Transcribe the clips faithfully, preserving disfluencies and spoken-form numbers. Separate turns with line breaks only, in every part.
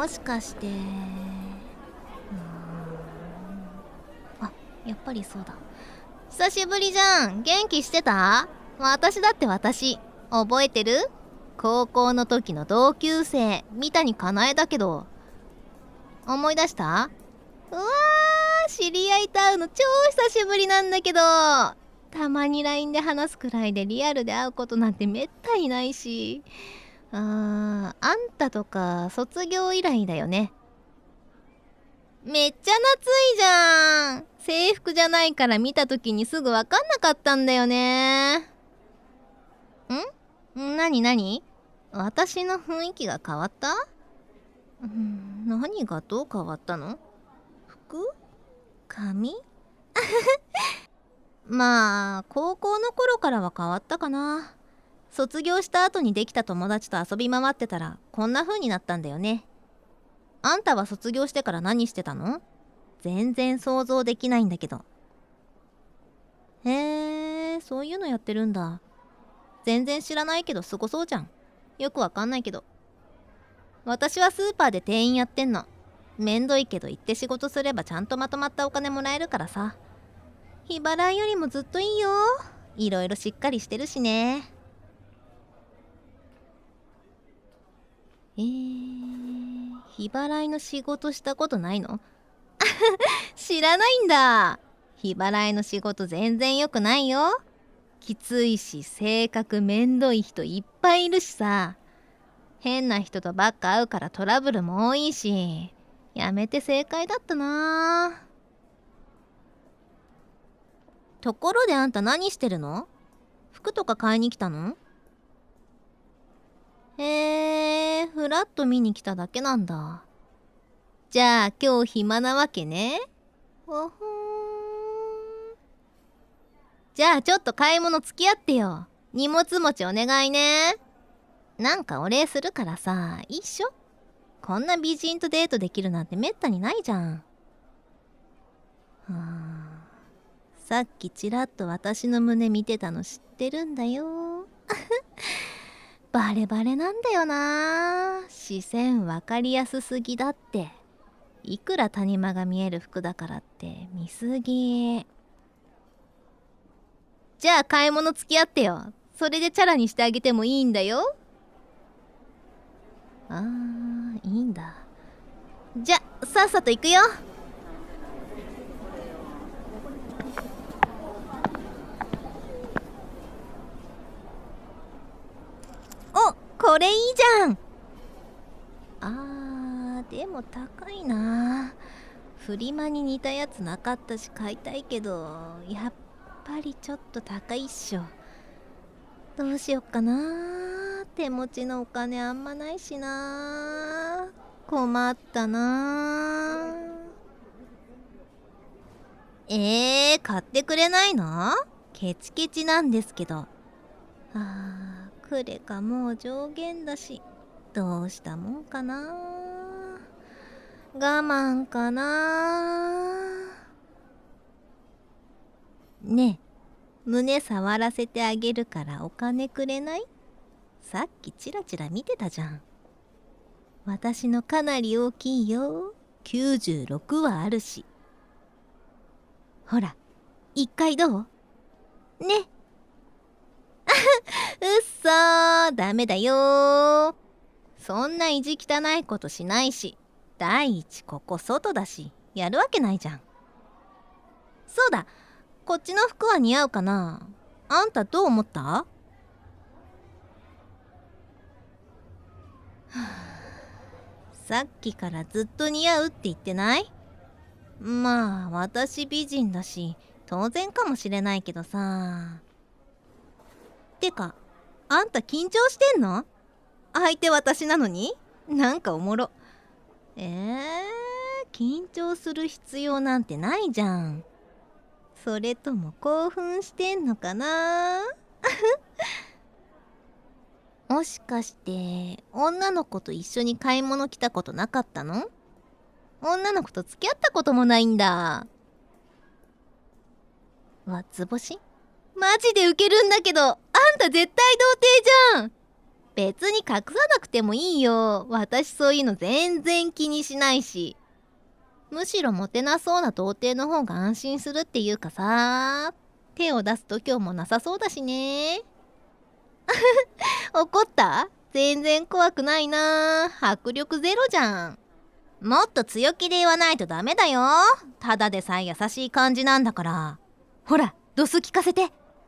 もしかして、うーん、あ、やっぱりそうだ。久しぶりじゃん。元気してた？私だって私。覚えてる？高校の時の同級生、三谷かなえだけど。思い出した？うわー、知り合いと会うの超久しぶりなんだけど。たまに ライン で話すくらいでリアルで会うことなんてめったにないし。あー、あんたとか卒業以来だよね。めっちゃ夏いじゃん。制服じゃないから見た時にすぐ分かんなかったんだよね。ん？なになに？私の雰囲気が変わった？うん、何がどう変わったの？服？髪？まあ高校の頃からは変わったかな。卒業した後にできた友達と遊び回ってたらこんな風になったんだよね。あんたは卒業してから何してたの？全然想像できないんだけど。へえ、そういうのやってるんだ。全然知らないけどすごそうじゃん。よくわかんないけど。私はスーパーで店員やってんの。めんどいけど行って仕事すればちゃんとまとまったお金もらえるからさ。日払いよりもずっといいよ。いろいろしっかりしてるしね。えー、日払いの仕事したことないの？知らないんだ。日払いの仕事全然良くないよ。きついし性格めんどい人いっぱいいるしさ。変な人とばっか会うからトラブルも多いし、やめて正解だったな。ところであんた何してるの？服とか買いに来たの？へえ、ふらっと見に来ただけなんだ。じゃあ今日暇なわけね。ほほーん。じゃあちょっと買い物付き合ってよ。荷物持ちお願いね。なんかお礼するからさ、一緒？こんな美人とデートできるなんてめったにないじゃん。はあ、さっきちらっと私の胸見てたの知ってるんだよ。バレバレなんだよな。視線わかりやすすぎだって。いくら谷間が見える服だからって見すぎ。じゃあ買い物付き合ってよ。それでチャラにしてあげてもいいんだよ。あー、いいんだ。じゃさっさと行くよ。お、これいいじゃん。あー、でも高いな。フリマに似たやつなかったし買いたいけど、やっぱりちょっと高いっしょ。どうしよっかな。手持ちのお金あんまないしな。困ったな。えー、買ってくれないの？ケチケチなんですけど。あー、クレカもう上限だし、どうしたもんかな。我慢かな。ねえ、胸触らせてあげるからお金くれない？さっきチラチラ見てたじゃん。私のかなり大きいよ。きゅうじゅうろくはあるし。ほら、一回どう？ね。うっそー、ダメだよー。そんな意地汚いことしないし、第一ここ外だし、やるわけないじゃん。そうだ、こっちの服は似合うかな。あんたどう思った？はあ、さっきからずっと似合うって言ってない？まあ私美人だし当然かもしれないけどさ。てかあんた緊張してんの？相手私なのに？なんかおもろ。えー、緊張する必要なんてないじゃん。それとも興奮してんのかな。もしかして女の子と一緒に買い物来たことなかったの？女の子と付き合ったこともないんだ。わ、つぼし？マジでウケるんだけど、あんた絶対童貞じゃん。 別に隠さなくてもいいよ。私そういうの全然気にしないし。むしろモテなそうな童貞の方が安心するっていうかさ、手を出す度胸もなさそうだしね。怒った？全然怖くないな。迫力ゼロじゃん。もっと強気で言わないとダメだよ。ただでさえ優しい感じなんだから。ほら、ドス聞かせて。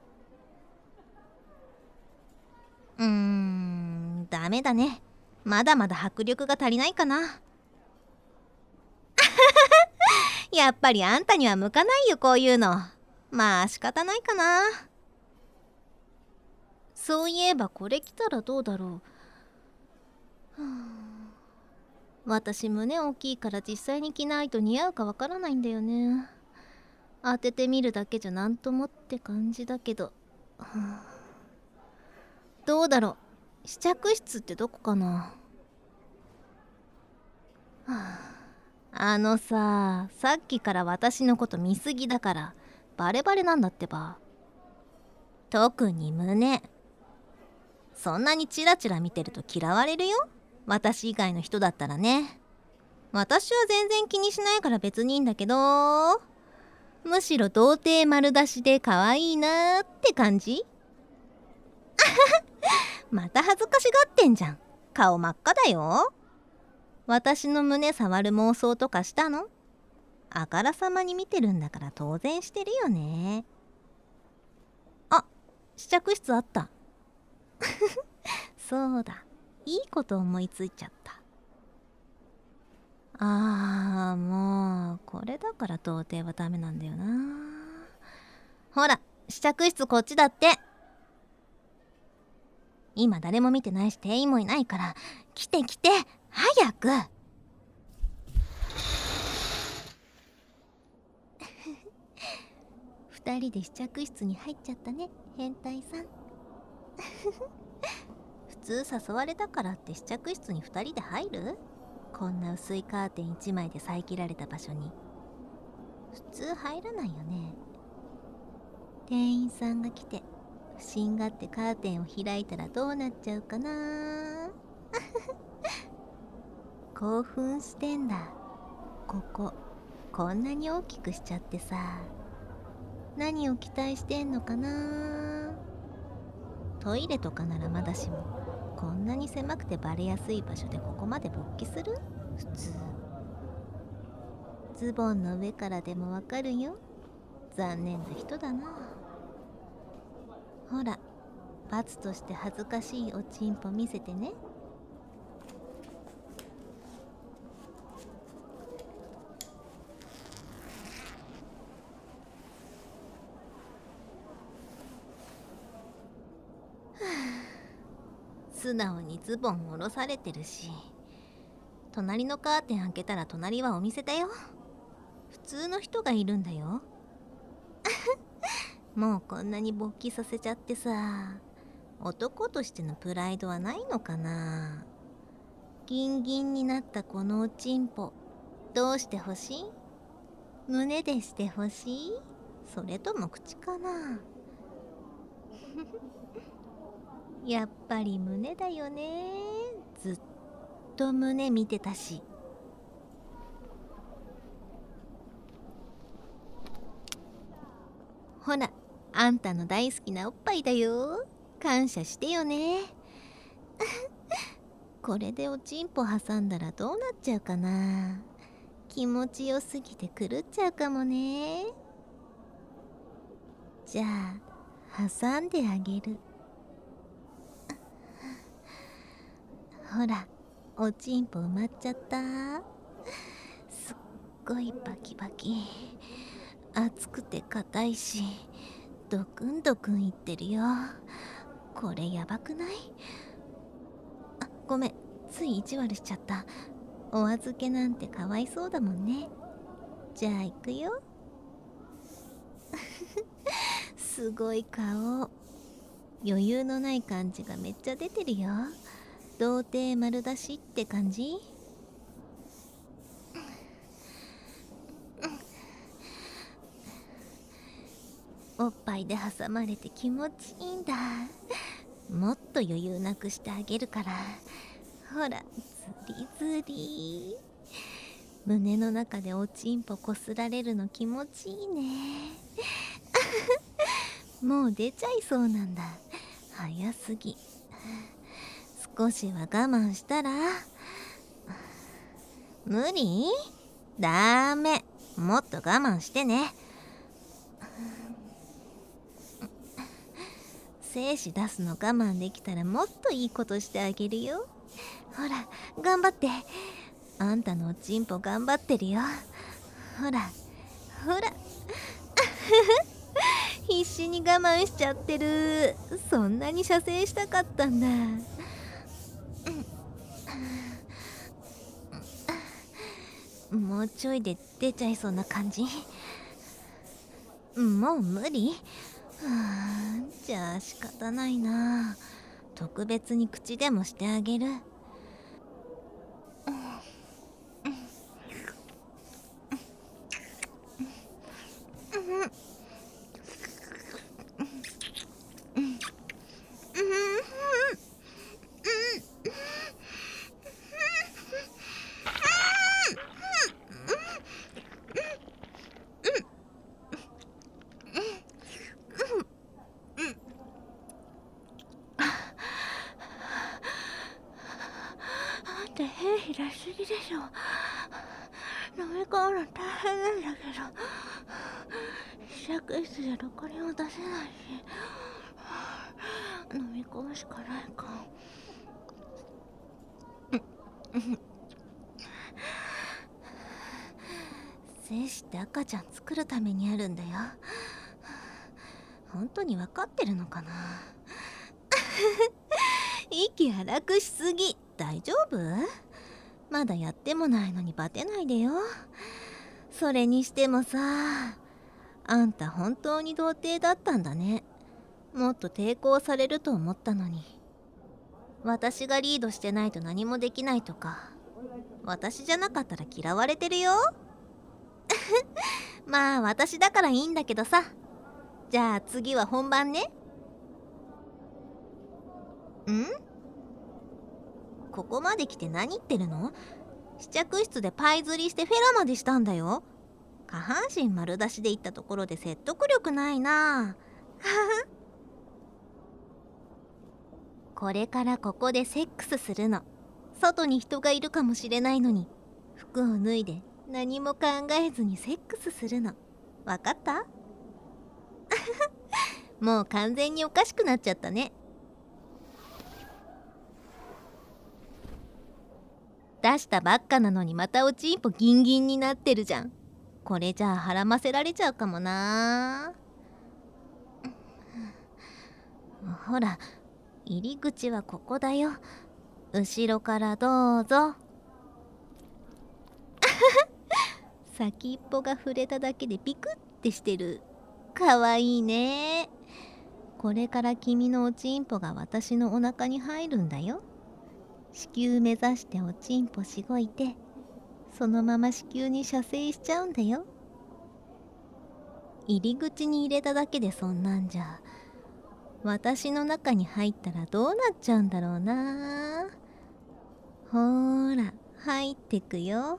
うーん、ダメだね。まだまだ迫力が足りないかな。やっぱりあんたには向かないよ、こういうの。まあ仕方ないかな。そういえばこれ着たらどうだろう。私胸大きいから実際に着ないと似合うかわからないんだよね。当ててみるだけじゃなんともって感じだけど。どうだろう。試着室ってどこかな。あのさ、さっきから私のこと見すぎだからバレバレなんだってば。特に胸。そんなにチラチラ見てると嫌われるよ。私以外の人だったらね。私は全然気にしないから別にいいんだけど、むしろ童貞丸出しで可愛いなーって感じ。また恥ずかしがってんじゃん。顔真っ赤だよ。私の胸触る妄想とかしたの？あからさまに見てるんだから当然してるよね。あ、試着室あった。そうだ、いいこと思いついちゃった。あー、もうこれだから童貞はダメなんだよな。ほら、試着室こっちだって。今誰も見てないし店員もいないから来て来て、早く。二人で試着室に入っちゃったね、変態さん。普通誘われたからって試着室に二人で入る？こんな薄いカーテン一枚で遮られた場所に普通入らないよね。店員さんが来て不審がってカーテンを開いたらどうなっちゃうかな。興奮してんだ。こここんなに大きくしちゃってさ、何を期待してんのかな。トイレとかならまだしも、こんなに狭くてバレやすい場所でここまで勃起する？普通ズボンの上からでもわかるよ。残念な人だな。ほら、罰として恥ずかしいおちんぽ見せてね。素直にズボン下ろされてるし、隣のカーテン開けたら隣はお店だよ。普通の人がいるんだよ。もうこんなに勃起させちゃってさ、男としてのプライドはないのかな。ギンギンになったこのおちんぽ、どうしてほしい？胸でしてほしい？それとも口かな。やっぱり胸だよね。ずっと胸見てたし。ほら、あんたの大好きなおっぱいだよ。感謝してよね。これでおちんぽ挟んだらどうなっちゃうかな。気持ちよすぎて狂っちゃうかもね。じゃあ挟んであげる。ほら、おちんぽ埋まっちゃった。すっごいバキバキ、熱くて硬いし、ドクンドクンいってるよ。これやばくない？あ、ごめん、つい意地悪しちゃった。お預けなんてかわいそうだもんね。じゃあ行くよ。すごい顔。余裕のない感じがめっちゃ出てるよ。童貞丸出しって感じ？おっぱいで挟まれて気持ちいいんだ。 もっと余裕なくしてあげるから。ほら、ずりずり。胸の中でおちんぽこすられるの気持ちいいね。もう出ちゃいそうなんだ。早すぎ。少しは我慢したら。無理？ダメ。もっと我慢してね。精子出すの我慢できたらもっといいことしてあげるよ。ほら、頑張って。あんたのおちんぽ頑張ってるよ。ほら、ほら。必死に我慢しちゃってる。そんなに射精したかったんだ。もうちょいで出ちゃいそうな感じ。もう無理？はあ、じゃあ仕方ないな。特別に口でもしてあげる。って屁出しすぎでしょ。飲み込むの大変なんだけど、試着室でどこにも出せないし、飲み込むしかないか。精子って赤ちゃん作るためにあるんだよ。本当に分かってるのかな。息荒くしすぎ。大丈夫？まだやってもないのにバテないでよ。それにしてもさ、あんた本当に童貞だったんだね。もっと抵抗されると思ったのに。私がリードしてないと何もできないとか、私じゃなかったら嫌われてるよ。まあ私だからいいんだけどさ。じゃあ次は本番ね。ん？ここまで来て何言ってるの？試着室でパイ釣りしてフェラまでしたんだよ。下半身丸出しで行ったところで説得力ないな。これからここでセックスするの。外に人がいるかもしれないのに、服を脱いで何も考えずにセックスするの。わかった？もう完全におかしくなっちゃったね。出したばっかなのにまたおちんぽギンギンになってるじゃん。これじゃあはらませられちゃうかもな。ほら、入り口はここだよ。後ろからどうぞ。先っぽが触れただけでピクってしてる。かわいいね。これから君のおちんぽが私のお腹に入るんだよ。子宮目指しておちんぽしごいて、そのまま子宮に射精しちゃうんだよ。入り口に入れただけでそんなんじゃ、私の中に入ったらどうなっちゃうんだろうな。ほーら、入ってくよ。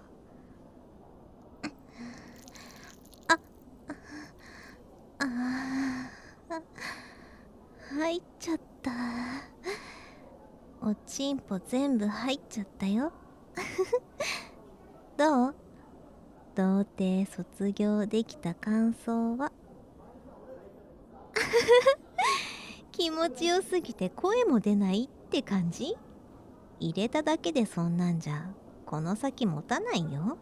あ、ああ、入っちゃった。おちんぽ全部入っちゃったよ。どう？童貞卒業できた感想は？気持ちよすぎて声も出ないって感じ？入れただけでそんなんじゃこの先持たないよ。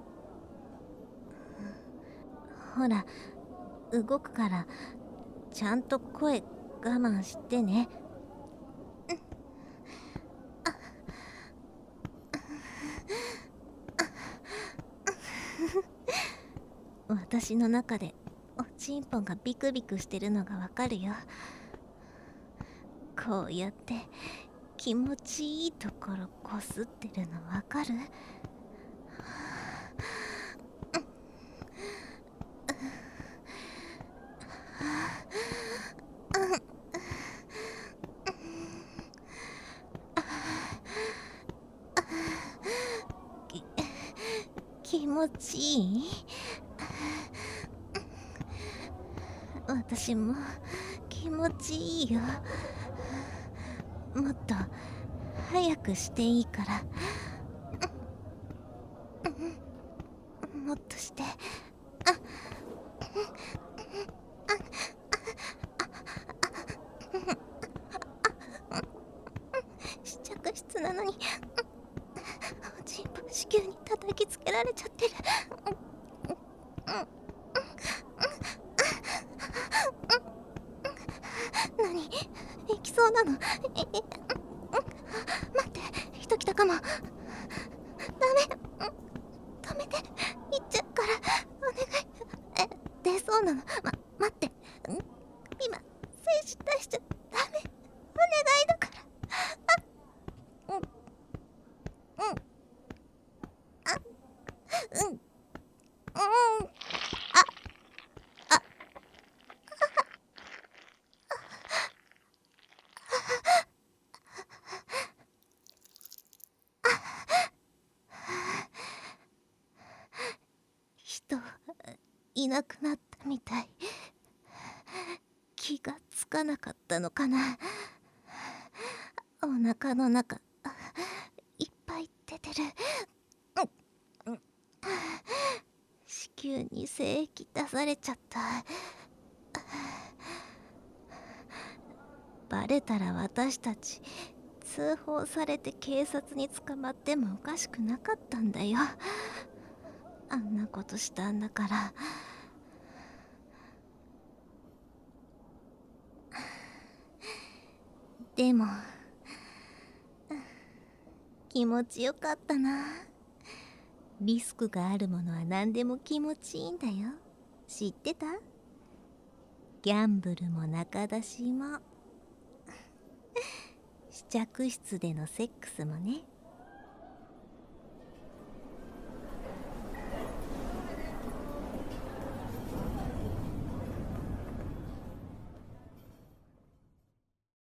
ほら、動くからちゃんと声我慢してね。私の中でおちんぽがビクビクしてるのがわかるよ。こうやって気持ちいいところこすってるのわかる？ ちいい？私も気持ちいいよ。もっと早くしていいから。もっとして。試着室なのに人工子宮に叩きつけられちゃってる。何？行きそうなの？ええ、待って、人来たかも。ダメ、止めて、行っちゃうから、お願い。え、出そうなの？ま、待って、今精子出しちゃダメ、お願いだから。あ、うん、うん、あ、うん、うん、あ、あ、人いなくなったみたい。気がつかなかったのかな。お腹の中いっぱい出てる。うんうん、子宮に精液出されちゃった。バレたら私たち通報されて警察に捕まってもおかしくなかったんだよ。あんなことしたんだから。でも気持ちよかったな。リスクがあるものは何でも気持ちいいんだよ。知ってた？ギャンブルも仲出しも試着室でのセックスもね。